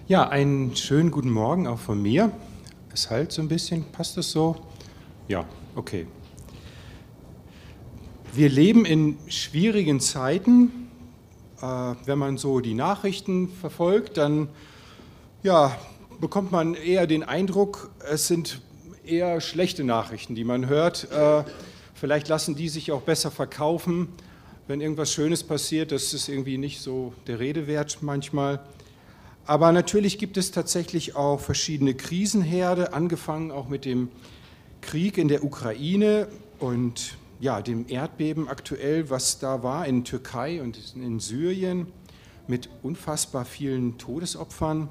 Ja, einen schönen guten Morgen auch von mir. Es halt so ein bisschen, passt das so? Ja, okay. Wir leben in schwierigen Zeiten. Wenn man so die Nachrichten verfolgt, dann ja, bekommt man eher den Eindruck, es sind eher schlechte Nachrichten, die man hört. Vielleicht lassen die sich auch besser verkaufen. Wenn irgendwas Schönes passiert, das ist irgendwie nicht so der Rede wert manchmal. Aber natürlich gibt es tatsächlich auch verschiedene Krisenherde, angefangen auch mit dem Krieg in der Ukraine und ja, dem Erdbeben aktuell, was da war in Türkei und in Syrien mit unfassbar vielen Todesopfern.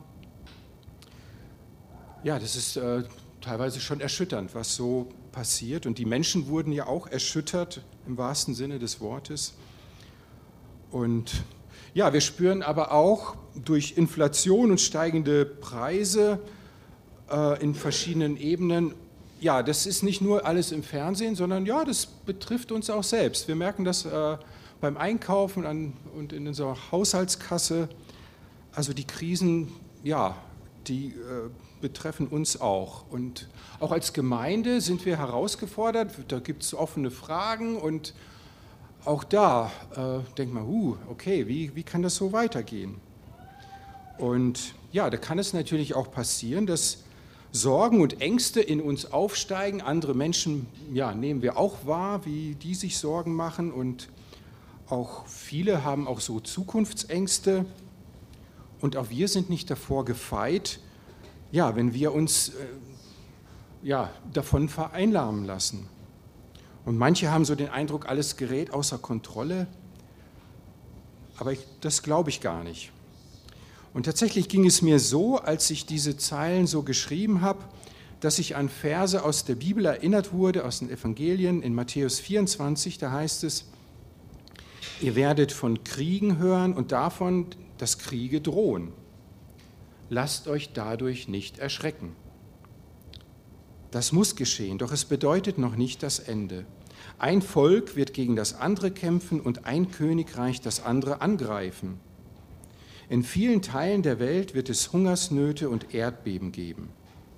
Ja, das ist teilweise schon erschütternd, was so passiert. Und die Menschen wurden ja auch erschüttert im wahrsten Sinne des Wortes. Und ja, wir spüren aber auch durch Inflation und steigende Preise in verschiedenen Ebenen, ja, das ist nicht nur alles im Fernsehen, sondern ja, das betrifft uns auch selbst. Wir merken das beim Einkaufen und in unserer Haushaltskasse. Also die Krisen, ja, die betreffen uns auch. Und auch als Gemeinde sind wir herausgefordert, da gibt es offene Fragen und auch da denkt man, okay, wie kann das so weitergehen? Und ja, da kann es natürlich auch passieren, dass Sorgen und Ängste in uns aufsteigen. Andere Menschen, ja, nehmen wir auch wahr, wie die sich Sorgen machen. Und auch viele haben auch so Zukunftsängste. Und auch wir sind nicht davor gefeit, ja, wenn wir uns ja, davon vereinnahmen lassen. Und manche haben so den Eindruck, alles gerät außer Kontrolle, aber das glaube ich gar nicht. Und tatsächlich ging es mir so, als ich diese Zeilen so geschrieben habe, dass ich an Verse aus der Bibel erinnert wurde, aus den Evangelien, in Matthäus 24, da heißt es, ihr werdet von Kriegen hören und davon, dass Kriege drohen. Lasst euch dadurch nicht erschrecken. Das muss geschehen, doch es bedeutet noch nicht das Ende. Ein Volk wird gegen das andere kämpfen und ein Königreich das andere angreifen. In vielen Teilen der Welt wird es Hungersnöte und Erdbeben geben.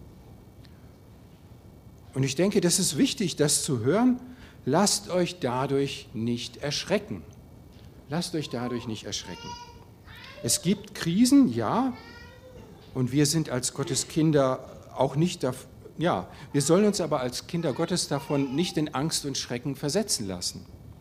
Und ich denke, das ist wichtig, das zu hören. Lasst euch dadurch nicht erschrecken. Lasst euch dadurch nicht erschrecken. Es gibt Krisen, ja, und wir sind als Gottes Kinder auch nicht davon. Ja, wir sollen uns aber als Kinder Gottes davon nicht in Angst und Schrecken versetzen lassen.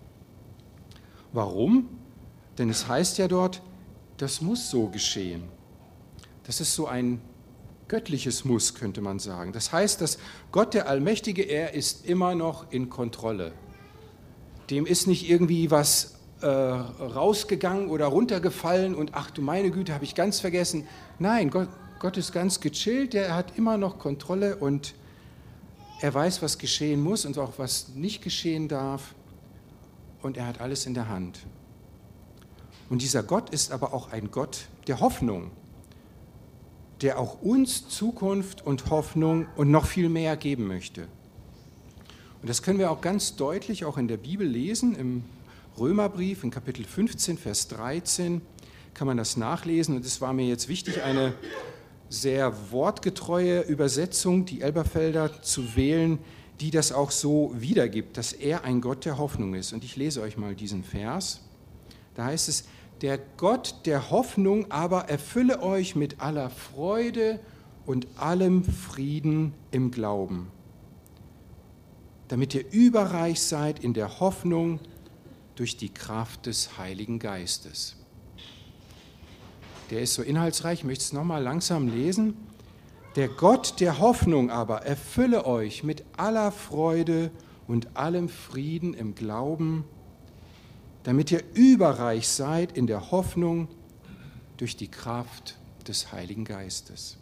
Warum? Denn es heißt ja dort, das muss so geschehen. Das ist so ein göttliches Muss, könnte man sagen. Das heißt, dass Gott, der Allmächtige, er ist immer noch in Kontrolle. Dem ist nicht irgendwie was rausgegangen oder runtergefallen und ach du meine Güte, habe ich ganz vergessen. Nein, Gott ist ganz gechillt, er hat immer noch Kontrolle und er weiß, was geschehen muss und auch was nicht geschehen darf und er hat alles in der Hand. Und dieser Gott ist aber auch ein Gott der Hoffnung, der auch uns Zukunft und Hoffnung und noch viel mehr geben möchte. Und das können wir auch ganz deutlich auch in der Bibel lesen, im Römerbrief in Kapitel 15, Vers 13 kann man das nachlesen und es war mir jetzt wichtig, eine sehr wortgetreue Übersetzung, die Elberfelder, zu wählen, die das auch so wiedergibt, dass er ein Gott der Hoffnung ist. Und ich lese euch mal diesen Vers. Da heißt es, der Gott der Hoffnung aber erfülle euch mit aller Freude und allem Frieden im Glauben, damit ihr überreich seid in der Hoffnung durch die Kraft des Heiligen Geistes. Der ist so inhaltsreich, ich möchte es nochmal langsam lesen. Der Gott der Hoffnung aber erfülle euch mit aller Freude und allem Frieden im Glauben, damit ihr überreich seid in der Hoffnung durch die Kraft des Heiligen Geistes.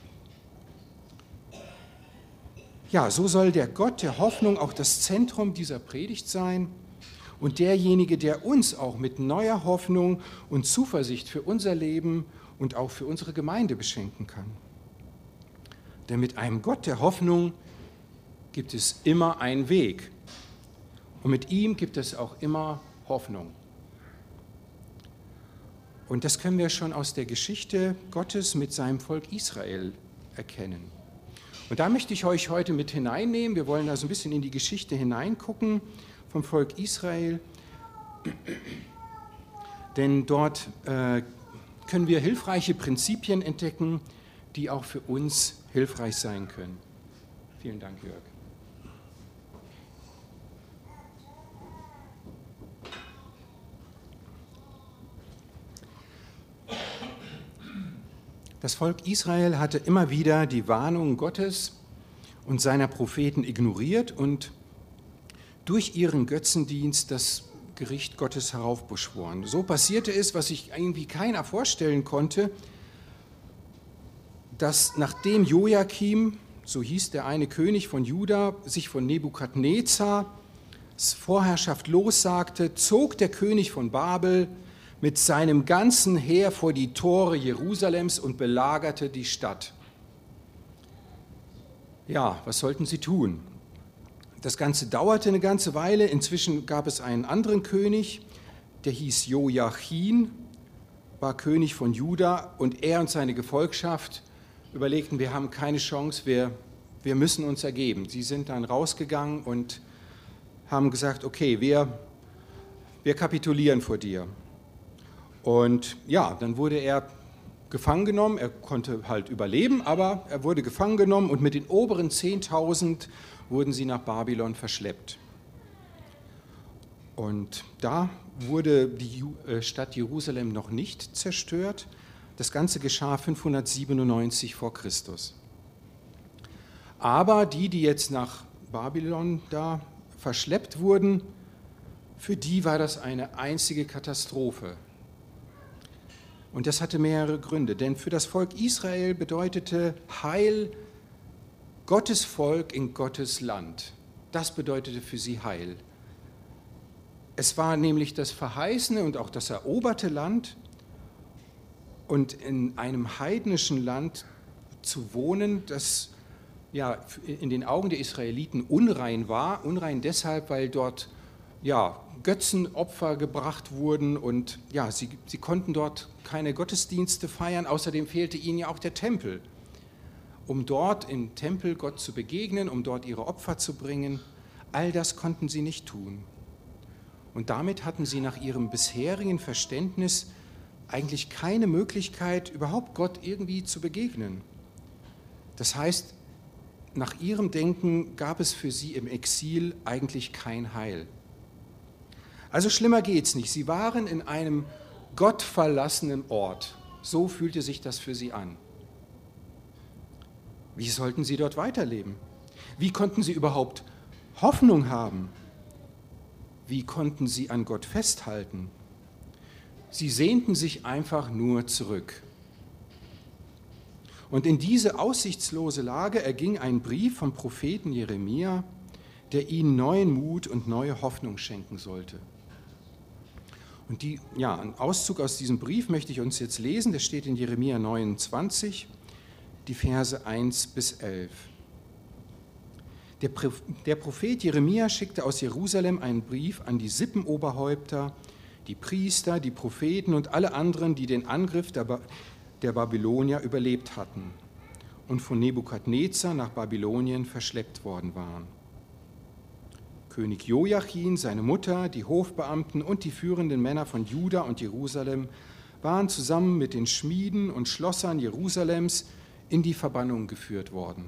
Ja, so soll der Gott der Hoffnung auch das Zentrum dieser Predigt sein und derjenige, der uns auch mit neuer Hoffnung und Zuversicht für unser Leben und auch für unsere Gemeinde beschenken kann. Denn mit einem Gott der Hoffnung gibt es immer einen Weg und mit ihm gibt es auch immer Hoffnung. Und das können wir schon aus der Geschichte Gottes mit seinem Volk Israel erkennen. Und da möchte ich euch heute mit hineinnehmen. Wir wollen da so ein bisschen in die Geschichte hineingucken vom Volk Israel. Denn dort können wir hilfreiche Prinzipien entdecken, die auch für uns hilfreich sein können. Vielen Dank, Jörg. Das Volk Israel hatte immer wieder die Warnungen Gottes und seiner Propheten ignoriert und durch ihren Götzendienst das Gericht Gottes heraufbeschworen. So passierte es, was sich irgendwie keiner vorstellen konnte, dass nachdem Joachim, so hieß der eine König von Juda, sich von Nebukadnezars Vorherrschaft lossagte, zog der König von Babel mit seinem ganzen Heer vor die Tore Jerusalems und belagerte die Stadt. Ja, was sollten sie tun? Das Ganze dauerte eine ganze Weile. Inzwischen gab es einen anderen König, der hieß Joachim, war König von Juda, und er und seine Gefolgschaft überlegten, wir haben keine Chance, wir müssen uns ergeben. Sie sind dann rausgegangen und haben gesagt, okay, wir kapitulieren vor dir. Und ja, dann wurde er gefangen genommen. Er konnte halt überleben, aber er wurde gefangen genommen und mit den oberen 10.000 wurden sie nach Babylon verschleppt. Und da wurde die Stadt Jerusalem noch nicht zerstört. Das Ganze geschah 597 vor Christus. Aber die jetzt nach Babylon da verschleppt wurden, für die war das eine einzige Katastrophe. Und das hatte mehrere Gründe, denn für das Volk Israel bedeutete Heil Gottes Volk in Gottes Land. Das bedeutete für sie Heil. Es war nämlich das verheißene und auch das eroberte Land, und in einem heidnischen Land zu wohnen, das ja in den Augen der Israeliten unrein war, unrein deshalb, weil dort ja Götzenopfer gebracht wurden und ja, sie konnten dort keine Gottesdienste feiern, außerdem fehlte ihnen ja auch der Tempel. Um dort im Tempel Gott zu begegnen, um dort ihre Opfer zu bringen, all das konnten sie nicht tun. Und damit hatten sie nach ihrem bisherigen Verständnis eigentlich keine Möglichkeit, überhaupt Gott irgendwie zu begegnen. Das heißt, nach ihrem Denken gab es für sie im Exil eigentlich kein Heil. Also schlimmer geht's nicht. Sie waren in einem gottverlassenen Ort. So fühlte sich das für sie an. Wie sollten sie dort weiterleben? Wie konnten sie überhaupt Hoffnung haben? Wie konnten sie an Gott festhalten? Sie sehnten sich einfach nur zurück. Und in diese aussichtslose Lage erging ein Brief vom Propheten Jeremia, der ihnen neuen Mut und neue Hoffnung schenken sollte. Und ein Auszug aus diesem Brief möchte ich uns jetzt lesen, der steht in Jeremia 29, die Verse 1 bis 11. Der Prophet Jeremia schickte aus Jerusalem einen Brief an die Sippenoberhäupter, die Priester, die Propheten und alle anderen, die den Angriff der Babylonier überlebt hatten und von Nebukadnezar nach Babylonien verschleppt worden waren. König Joachim, seine Mutter, die Hofbeamten und die führenden Männer von Juda und Jerusalem waren zusammen mit den Schmieden und Schlossern Jerusalems in die Verbannung geführt worden.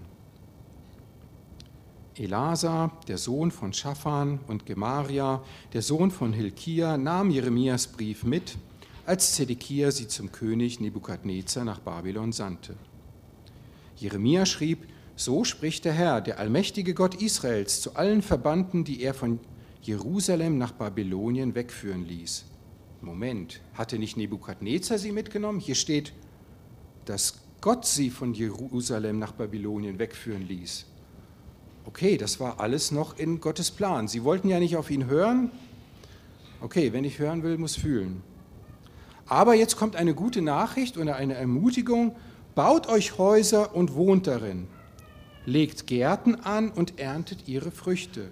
Elasa, der Sohn von Schaphan, und Gemaria, der Sohn von Hilkia, nahm Jeremias Brief mit, als Zedekia sie zum König Nebukadnezar nach Babylon sandte. Jeremia schrieb: So spricht der Herr, der allmächtige Gott Israels, zu allen Verbannten, die er von Jerusalem nach Babylonien wegführen ließ. Moment, hatte nicht Nebukadnezar sie mitgenommen? Hier steht, dass Gott sie von Jerusalem nach Babylonien wegführen ließ. Okay, das war alles noch in Gottes Plan. Sie wollten ja nicht auf ihn hören. Okay, wenn ich hören will, muss fühlen. Aber jetzt kommt eine gute Nachricht oder eine Ermutigung: Baut euch Häuser und wohnt darin. Legt Gärten an und erntet ihre Früchte.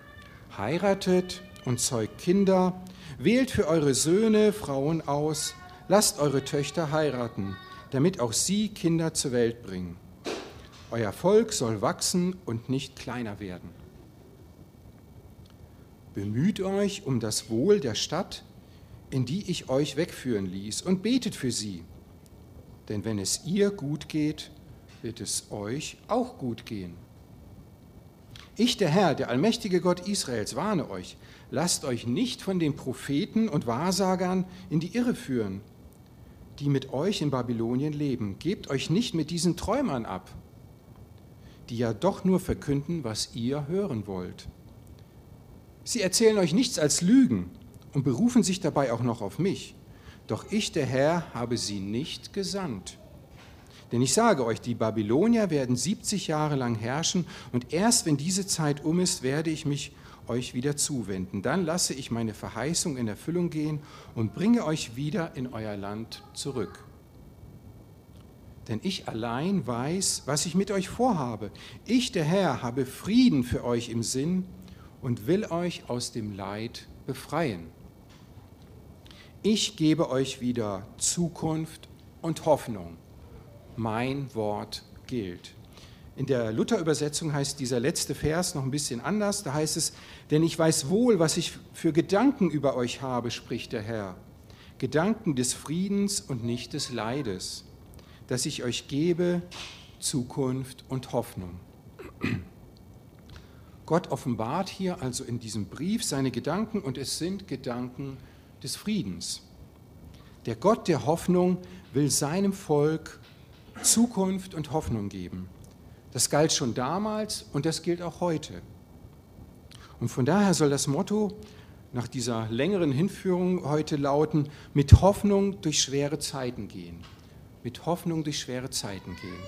Heiratet und zeugt Kinder, wählt für eure Söhne Frauen aus, lasst eure Töchter heiraten, damit auch sie Kinder zur Welt bringen. Euer Volk soll wachsen und nicht kleiner werden. Bemüht euch um das Wohl der Stadt, in die ich euch wegführen ließ, und betet für sie. Denn wenn es ihr gut geht, wird es euch auch gut gehen. Ich, der Herr, der allmächtige Gott Israels, warne euch, lasst euch nicht von den Propheten und Wahrsagern in die Irre führen, die mit euch in Babylonien leben. Gebt euch nicht mit diesen Träumern ab, die ja doch nur verkünden, was ihr hören wollt. Sie erzählen euch nichts als Lügen und berufen sich dabei auch noch auf mich. Doch ich, der Herr, habe sie nicht gesandt. Denn ich sage euch, die Babylonier werden 70 Jahre lang herrschen und erst wenn diese Zeit um ist, werde ich mich euch wieder zuwenden. Dann lasse ich meine Verheißung in Erfüllung gehen und bringe euch wieder in euer Land zurück. Denn ich allein weiß, was ich mit euch vorhabe. Ich, der Herr, habe Frieden für euch im Sinn und will euch aus dem Leid befreien. Ich gebe euch wieder Zukunft und Hoffnung. Mein Wort gilt. In der Luther-Übersetzung heißt dieser letzte Vers noch ein bisschen anders. Da heißt es, denn ich weiß wohl, was ich für Gedanken über euch habe, spricht der Herr. Gedanken des Friedens und nicht des Leides, dass ich euch gebe Zukunft und Hoffnung. Gott offenbart hier also in diesem Brief seine Gedanken und es sind Gedanken des Friedens. Der Gott der Hoffnung will seinem Volk Zukunft und Hoffnung geben. Das galt schon damals und das gilt auch heute. Und von daher soll das Motto nach dieser längeren Hinführung heute lauten, mit Hoffnung durch schwere Zeiten gehen. Mit Hoffnung durch schwere Zeiten gehen.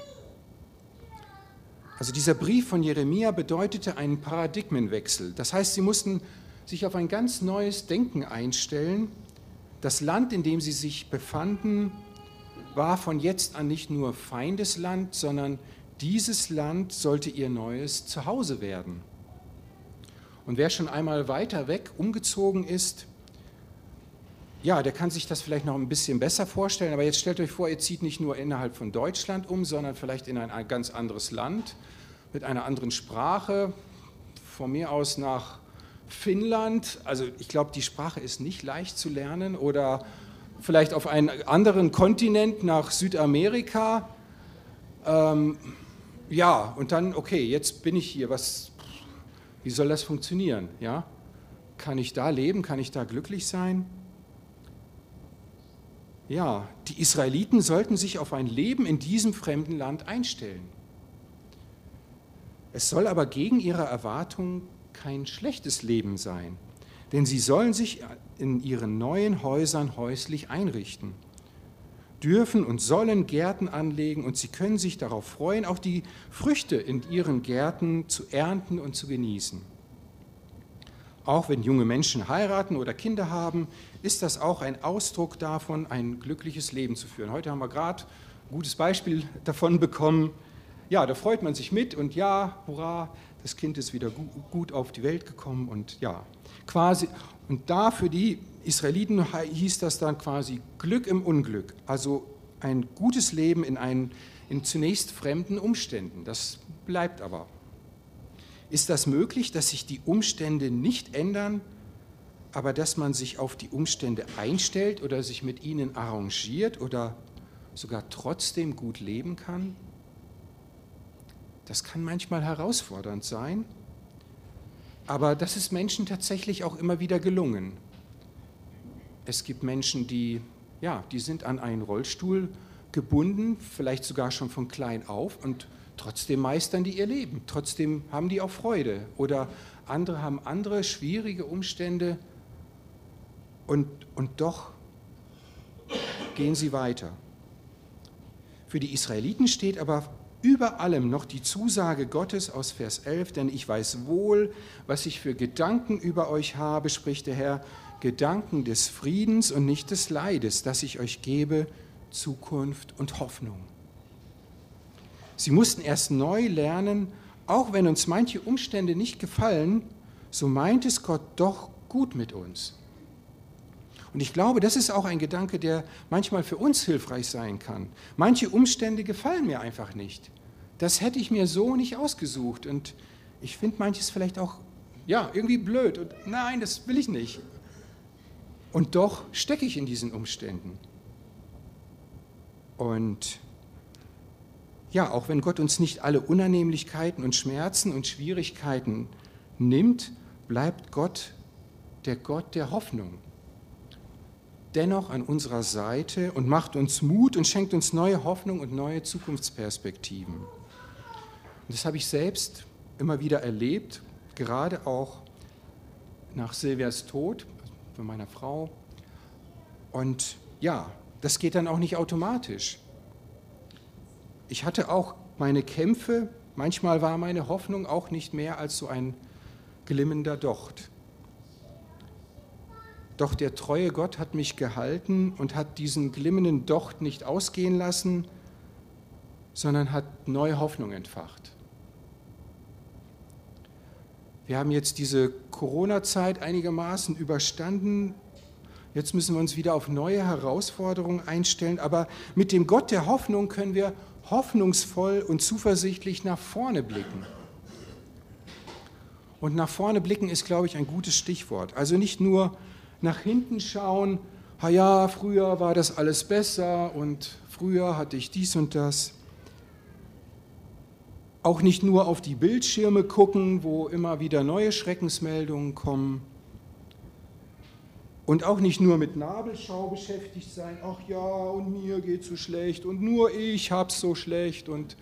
Also dieser Brief von Jeremia bedeutete einen Paradigmenwechsel. Das heißt, sie mussten sich auf ein ganz neues Denken einstellen. Das Land, in dem sie sich befanden, war von jetzt an nicht nur Feindesland, sondern dieses Land sollte ihr neues Zuhause werden. Und wer schon einmal weiter weg umgezogen ist, ja, der kann sich das vielleicht noch ein bisschen besser vorstellen, aber jetzt stellt euch vor, ihr zieht nicht nur innerhalb von Deutschland um, sondern vielleicht in ein ganz anderes Land mit einer anderen Sprache, von mir aus nach Finnland. Also ich glaube, die Sprache ist nicht leicht zu lernen, oder vielleicht auf einen anderen Kontinent nach Südamerika. Ja, und dann, okay, jetzt bin ich hier, wie soll das funktionieren? Ja? Kann ich da leben? Kann ich da glücklich sein? Ja, die Israeliten sollten sich auf ein Leben in diesem fremden Land einstellen. Es soll aber gegen ihre Erwartungen kein schlechtes Leben sein, denn sie sollen sich in ihren neuen Häusern häuslich einrichten, dürfen und sollen Gärten anlegen und sie können sich darauf freuen, auch die Früchte in ihren Gärten zu ernten und zu genießen. Auch wenn junge Menschen heiraten oder Kinder haben, ist das auch ein Ausdruck davon, ein glückliches Leben zu führen. Heute haben wir gerade ein gutes Beispiel davon bekommen. Ja, da freut man sich mit und ja, hurra, das Kind ist wieder gut auf die Welt gekommen und ja, quasi. Und da für die Israeliten hieß das dann quasi Glück im Unglück, also ein gutes Leben in zunächst fremden Umständen. Das bleibt aber. Ist das möglich, dass sich die Umstände nicht ändern, aber dass man sich auf die Umstände einstellt oder sich mit ihnen arrangiert oder sogar trotzdem gut leben kann? Das kann manchmal herausfordernd sein, aber das ist Menschen tatsächlich auch immer wieder gelungen. Es gibt Menschen, die sind an einen Rollstuhl gebunden, vielleicht sogar schon von klein auf und trotzdem meistern die ihr Leben, trotzdem haben die auch Freude. Oder andere haben andere schwierige Umstände und doch gehen sie weiter. Für die Israeliten steht aber über allem noch die Zusage Gottes aus Vers 11, denn ich weiß wohl, was ich für Gedanken über euch habe, spricht der Herr, Gedanken des Friedens und nicht des Leides, dass ich euch gebe, Zukunft und Hoffnung. Sie mussten erst neu lernen, auch wenn uns manche Umstände nicht gefallen, so meint es Gott doch gut mit uns. Und ich glaube, das ist auch ein Gedanke, der manchmal für uns hilfreich sein kann. Manche Umstände gefallen mir einfach nicht. Das hätte ich mir so nicht ausgesucht. Und ich finde manches vielleicht auch, ja, irgendwie blöd. Und nein, das will ich nicht. Und doch stecke ich in diesen Umständen. Und ja, auch wenn Gott uns nicht alle Unannehmlichkeiten und Schmerzen und Schwierigkeiten nimmt, bleibt Gott der Hoffnung dennoch an unserer Seite und macht uns Mut und schenkt uns neue Hoffnung und neue Zukunftsperspektiven. Und das habe ich selbst immer wieder erlebt, gerade auch nach Silvias Tod, von meiner Frau. Und ja, das geht dann auch nicht automatisch. Ich hatte auch meine Kämpfe, manchmal war meine Hoffnung auch nicht mehr als so ein glimmender Docht. Doch der treue Gott hat mich gehalten und hat diesen glimmenden Docht nicht ausgehen lassen, sondern hat neue Hoffnung entfacht. Wir haben jetzt diese Corona-Zeit einigermaßen überstanden. Jetzt müssen wir uns wieder auf neue Herausforderungen einstellen. Aber mit dem Gott der Hoffnung können wir hoffnungsvoll und zuversichtlich nach vorne blicken. Und nach vorne blicken ist, glaube ich, ein gutes Stichwort. Also nicht nur nach hinten schauen, ja, früher war das alles besser und früher hatte ich dies und das. Auch nicht nur auf die Bildschirme gucken, wo immer wieder neue Schreckensmeldungen kommen. Und auch nicht nur mit Nabelschau beschäftigt sein, ach ja, und mir geht's so schlecht und nur ich hab's so schlecht und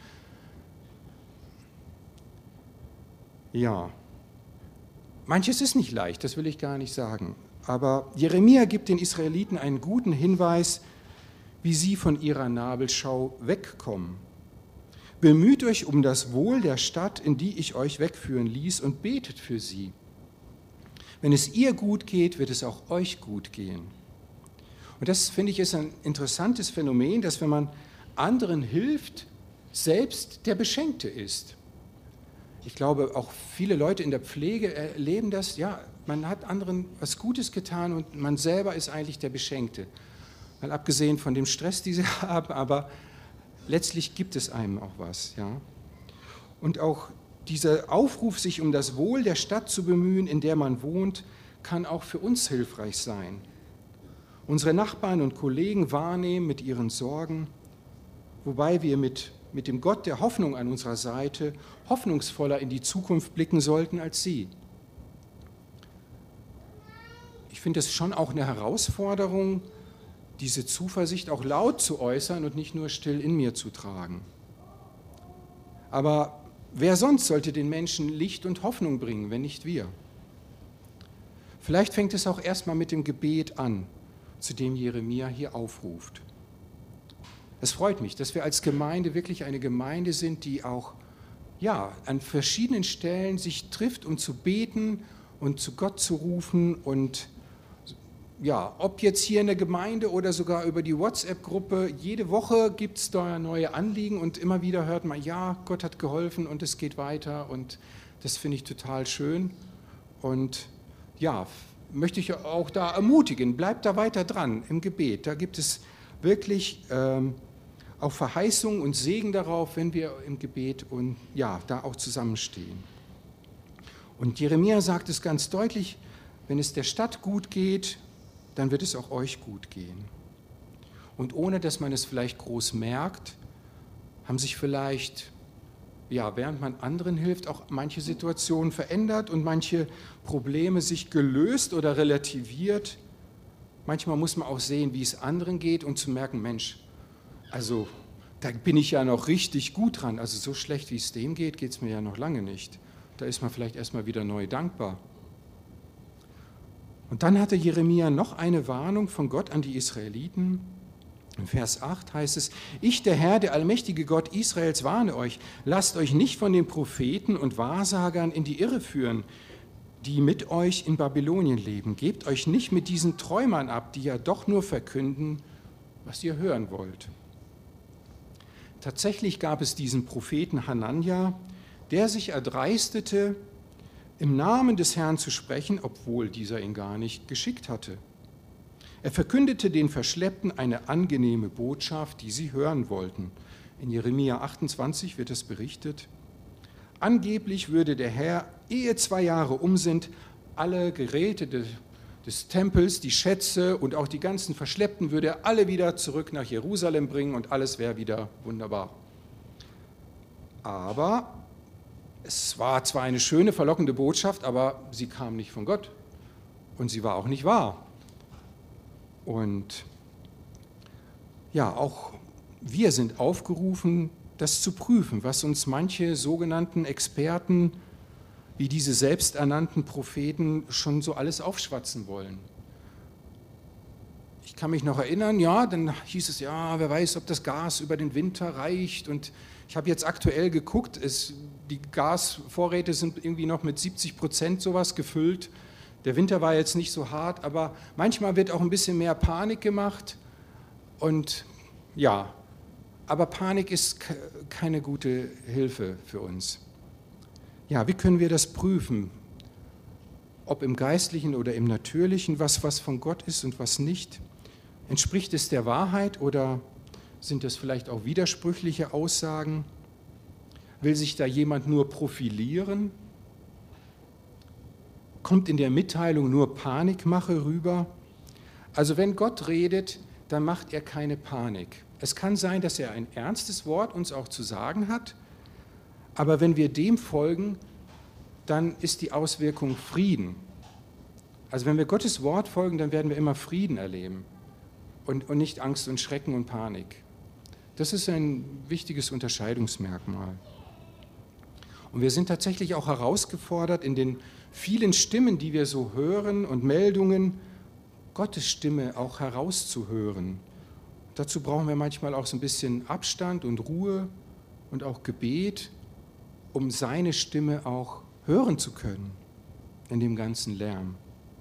ja. Manches ist nicht leicht, das will ich gar nicht sagen. Aber Jeremia gibt den Israeliten einen guten Hinweis, wie sie von ihrer Nabelschau wegkommen. Bemüht euch um das Wohl der Stadt, in die ich euch wegführen ließ, und betet für sie. Wenn es ihr gut geht, wird es auch euch gut gehen. Und das, finde ich, ist ein interessantes Phänomen, dass wenn man anderen hilft, selbst der Beschenkte ist. Ich glaube, auch viele Leute in der Pflege erleben das, ja, man hat anderen was Gutes getan und man selber ist eigentlich der Beschenkte. Mal abgesehen von dem Stress, den sie haben, aber letztlich gibt es einem auch was. Ja. Und auch dieser Aufruf, sich um das Wohl der Stadt zu bemühen, in der man wohnt, kann auch für uns hilfreich sein. Unsere Nachbarn und Kollegen wahrnehmen mit ihren Sorgen, wobei wir mit dem Gott der Hoffnung an unserer Seite hoffnungsvoller in die Zukunft blicken sollten als sie. Ich finde es schon auch eine Herausforderung, diese Zuversicht auch laut zu äußern und nicht nur still in mir zu tragen. Aber wer sonst sollte den Menschen Licht und Hoffnung bringen, wenn nicht wir? Vielleicht fängt es auch erstmal mit dem Gebet an, zu dem Jeremia hier aufruft. Es freut mich, dass wir als Gemeinde wirklich eine Gemeinde sind, die auch an verschiedenen Stellen sich trifft, um zu beten und zu Gott zu rufen. Und ob jetzt hier in der Gemeinde oder sogar über die WhatsApp-Gruppe, jede Woche gibt es da neue Anliegen und immer wieder hört man, ja, Gott hat geholfen und es geht weiter und das finde ich total schön. Und möchte ich auch da ermutigen, bleibt da weiter dran im Gebet. Da gibt es wirklich auch Verheißung und Segen darauf, wenn wir im Gebet und da auch zusammenstehen. Und Jeremia sagt es ganz deutlich, wenn es der Stadt gut geht, dann wird es auch euch gut gehen. Und ohne, dass man es vielleicht groß merkt, haben sich vielleicht, während man anderen hilft, auch manche Situationen verändert und manche Probleme sich gelöst oder relativiert. Manchmal muss man auch sehen, wie es anderen geht und zu merken, Mensch, also da bin ich ja noch richtig gut dran. Also so schlecht, wie es dem geht, geht es mir ja noch lange nicht. Da ist man vielleicht erstmal wieder neu dankbar. Und dann hatte Jeremia noch eine Warnung von Gott an die Israeliten. In Vers 8 heißt es, ich, der Herr, der allmächtige Gott Israels, warne euch, lasst euch nicht von den Propheten und Wahrsagern in die Irre führen, die mit euch in Babylonien leben. Gebt euch nicht mit diesen Träumern ab, die ja doch nur verkünden, was ihr hören wollt. Tatsächlich gab es diesen Propheten Hanania, der sich erdreistete, im Namen des Herrn zu sprechen, obwohl dieser ihn gar nicht geschickt hatte. Er verkündete den Verschleppten eine angenehme Botschaft, die sie hören wollten. In Jeremia 28 wird es berichtet. Angeblich würde der Herr, ehe 2 Jahre um sind, alle Geräte des Tempels, die Schätze und auch die ganzen Verschleppten, würde er alle wieder zurück nach Jerusalem bringen und alles wäre wieder wunderbar. Aber es war zwar eine schöne, verlockende Botschaft, aber sie kam nicht von Gott und sie war auch nicht wahr. Und ja, auch wir sind aufgerufen, das zu prüfen, was uns manche sogenannten Experten, wie diese selbsternannten Propheten, schon so alles aufschwatzen wollen. Ich kann mich noch erinnern, ja, dann hieß es, ja, wer weiß, ob das Gas über den Winter reicht. Und ich habe jetzt aktuell geguckt, die Gasvorräte sind irgendwie noch mit 70% sowas gefüllt. Der Winter war jetzt nicht so hart, aber manchmal wird auch ein bisschen mehr Panik gemacht. Und ja, aber Panik ist keine gute Hilfe für uns. Ja, wie können wir das prüfen? Ob im Geistlichen oder im Natürlichen, was von Gott ist und was nicht? Entspricht es der Wahrheit oder sind das vielleicht auch widersprüchliche Aussagen? Will sich da jemand nur profilieren? Kommt in der Mitteilung nur Panikmache rüber? Also wenn Gott redet, dann macht er keine Panik. Es kann sein, dass er ein ernstes Wort uns auch zu sagen hat, aber wenn wir dem folgen, dann ist die Auswirkung Frieden. Also wenn wir Gottes Wort folgen, dann werden wir immer Frieden erleben und nicht Angst und Schrecken und Panik. Das ist ein wichtiges Unterscheidungsmerkmal. Und wir sind tatsächlich auch herausgefordert, in den vielen Stimmen, die wir so hören und Meldungen, Gottes Stimme auch herauszuhören. Dazu brauchen wir manchmal auch so ein bisschen Abstand und Ruhe und auch Gebet, um seine Stimme auch hören zu können in dem ganzen Lärm.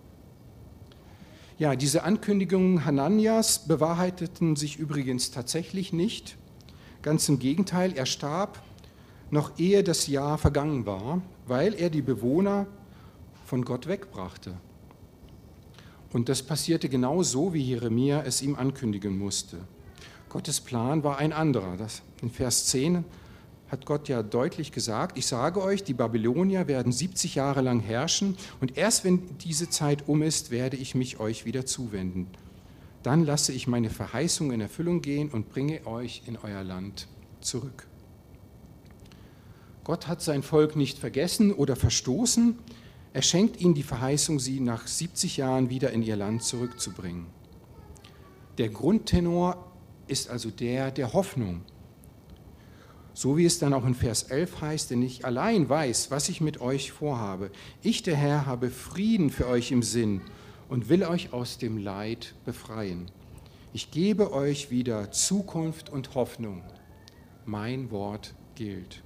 Ja, diese Ankündigungen Hananias bewahrheiteten sich übrigens tatsächlich nicht. Ganz im Gegenteil, er starb noch ehe das Jahr vergangen war, weil er die Bewohner von Gott wegbrachte. Und das passierte genau so, wie Jeremia es ihm ankündigen musste. Gottes Plan war ein anderer. In Vers 10 hat Gott ja deutlich gesagt, ich sage euch, die Babylonier werden 70 Jahre lang herrschen und erst wenn diese Zeit um ist, werde ich mich euch wieder zuwenden. Dann lasse ich meine Verheißung in Erfüllung gehen und bringe euch in euer Land zurück. Gott hat sein Volk nicht vergessen oder verstoßen. Er schenkt ihnen die Verheißung, sie nach 70 Jahren wieder in ihr Land zurückzubringen. Der Grundtenor ist also der Hoffnung. So wie es dann auch in Vers 11 heißt, denn ich allein weiß, was ich mit euch vorhabe. Ich, der Herr, habe Frieden für euch im Sinn und will euch aus dem Leid befreien. Ich gebe euch wieder Zukunft und Hoffnung. Mein Wort gilt.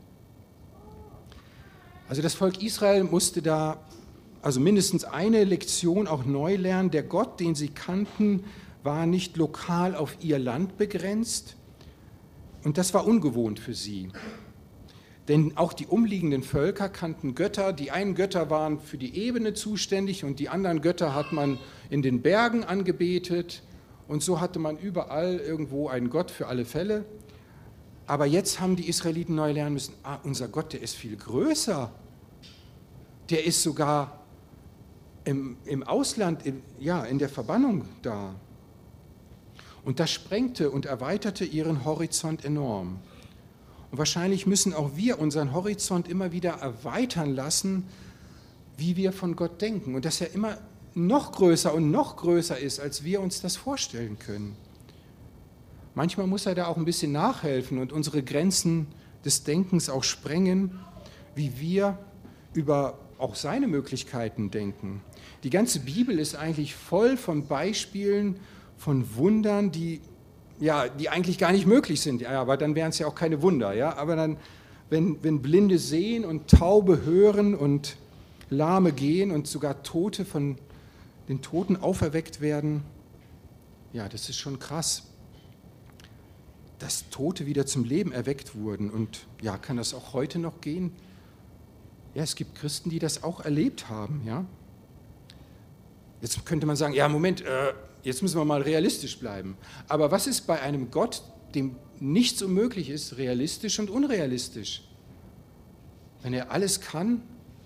Also das Volk Israel musste da also mindestens eine Lektion auch neu lernen. Der Gott, den sie kannten, war nicht lokal auf ihr Land begrenzt. Und das war ungewohnt für sie. Denn auch die umliegenden Völker kannten Götter. Die einen Götter waren für die Ebene zuständig und die anderen Götter hat man in den Bergen angebetet. Und so hatte man überall irgendwo einen Gott für alle Fälle. Aber jetzt haben die Israeliten neu lernen müssen, unser Gott, der ist viel größer. Der ist sogar im Ausland, in der Verbannung da. Und das sprengte und erweiterte ihren Horizont enorm. Und wahrscheinlich müssen auch wir unseren Horizont immer wieder erweitern lassen, wie wir von Gott denken. Und dass er immer noch größer ist, als wir uns das vorstellen können. Manchmal muss er da auch ein bisschen nachhelfen und unsere Grenzen des Denkens auch sprengen, wie wir über auch seine Möglichkeiten denken. Die ganze Bibel ist eigentlich voll von Beispielen, von Wundern, die eigentlich gar nicht möglich sind. Ja, aber dann wären es ja auch keine Wunder. Ja? Aber dann, wenn Blinde sehen und Taube hören und Lahme gehen und sogar Tote von den Toten auferweckt werden, ja, das ist schon krass. Dass Tote wieder zum Leben erweckt wurden. Und ja, kann das auch heute noch gehen? Ja, es gibt Christen, die das auch erlebt haben. Ja? Jetzt könnte man sagen, ja, Moment, jetzt müssen wir mal realistisch bleiben. Aber was ist bei einem Gott, dem nichts unmöglich ist, realistisch und unrealistisch? Wenn er alles kann,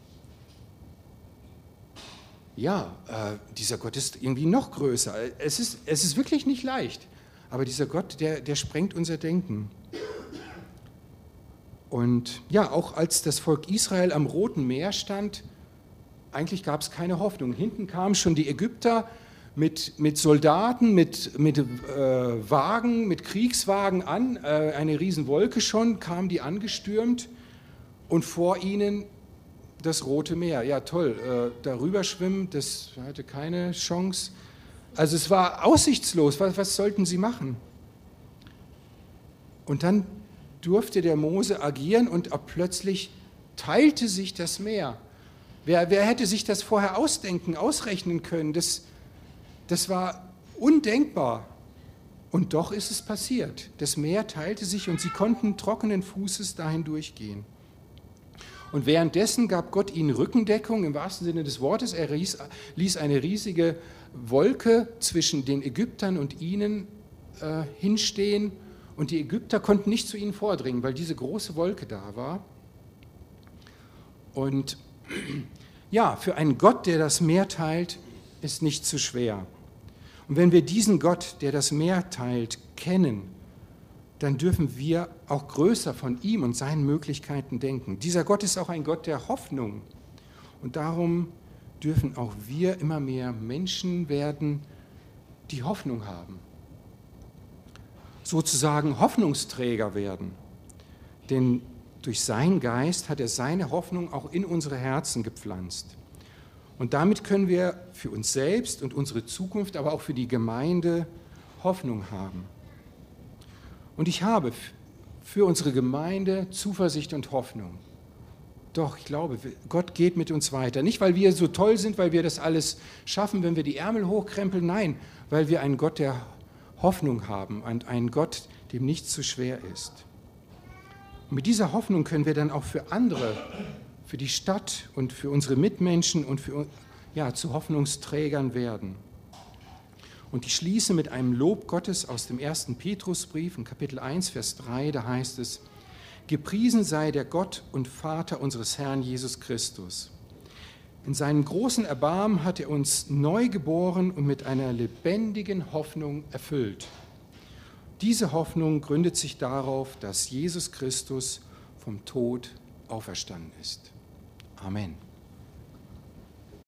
ja, dieser Gott ist irgendwie noch größer. Es ist wirklich nicht leicht, aber dieser Gott, der sprengt unser Denken. Und ja, auch als das Volk Israel am Roten Meer stand, eigentlich gab es keine Hoffnung. Hinten kamen schon die Ägypter mit Soldaten, mit Wagen, mit Kriegswagen an, eine Riesenwolke schon, kamen die angestürmt und vor ihnen das Rote Meer. Ja, toll, darüber schwimmen, das hatte keine Chance. Also es war aussichtslos, was sollten sie machen? Und dann durfte der Mose agieren und plötzlich teilte sich das Meer. Wer hätte sich das vorher ausrechnen können? Das war undenkbar. Und doch ist es passiert. Das Meer teilte sich und sie konnten trockenen Fußes dahin durchgehen. Und währenddessen gab Gott ihnen Rückendeckung im wahrsten Sinne des Wortes. Er ließ eine riesige Wolke zwischen den Ägyptern und ihnen hinstehen. Und die Ägypter konnten nicht zu ihnen vordringen, weil diese große Wolke da war. Und ja, für einen Gott, der das Meer teilt, ist nicht zu schwer. Und wenn wir diesen Gott, der das Meer teilt, kennen, dann dürfen wir auch größer von ihm und seinen Möglichkeiten denken. Dieser Gott ist auch ein Gott der Hoffnung. Und darum dürfen auch wir immer mehr Menschen werden, die Hoffnung haben. Sozusagen Hoffnungsträger werden. Denn durch seinen Geist hat er seine Hoffnung auch in unsere Herzen gepflanzt. Und damit können wir für uns selbst und unsere Zukunft, aber auch für die Gemeinde Hoffnung haben. Und ich habe für unsere Gemeinde Zuversicht und Hoffnung. Doch, ich glaube, Gott geht mit uns weiter. Nicht, weil wir so toll sind, weil wir das alles schaffen, wenn wir die Ärmel hochkrempeln. Nein, weil wir einen Gott der Hoffnung haben und einen Gott, dem nichts zu schwer ist. Und mit dieser Hoffnung können wir dann auch für andere, für die Stadt und für unsere Mitmenschen und zu Hoffnungsträgern werden. Und ich schließe mit einem Lob Gottes aus dem 1. Petrusbrief in Kapitel 1, Vers 3, da heißt es: Gepriesen sei der Gott und Vater unseres Herrn Jesus Christus. In seinem großen Erbarmen hat er uns neu geboren und mit einer lebendigen Hoffnung erfüllt. Diese Hoffnung gründet sich darauf, dass Jesus Christus vom Tod auferstanden ist. Amen.